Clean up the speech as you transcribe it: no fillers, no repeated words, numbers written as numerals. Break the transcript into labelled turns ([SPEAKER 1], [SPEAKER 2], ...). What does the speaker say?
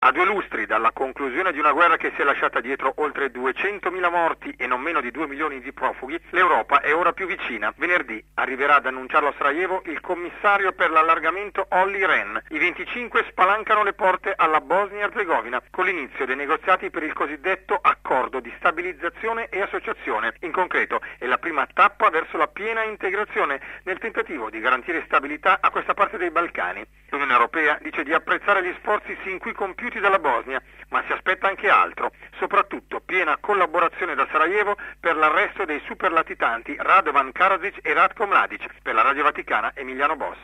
[SPEAKER 1] A 2 lustri dalla conclusione di una guerra che si è lasciata dietro oltre 200.000 morti e non meno di 2 milioni di profughi, l'Europa è ora più vicina. Venerdì arriverà ad annunciarlo a Sarajevo il commissario per l'allargamento Olli Rehn. I 25 spalancano le porte alla Bosnia-Erzegovina con l'inizio dei negoziati per il cosiddetto accordo di stabilizzazione e associazione. In concreto è la prima tappa verso la piena integrazione nel tentativo di garantire stabilità a questa parte dei Balcani. L'Unione Europea dice di apprezzare gli sforzi sin qui compiuti dalla Bosnia, ma si aspetta anche altro, soprattutto piena collaborazione da Sarajevo per l'arresto dei superlatitanti Radovan Karadzic e Ratko Mladic. Per la Radio Vaticana, Emiliano Boss.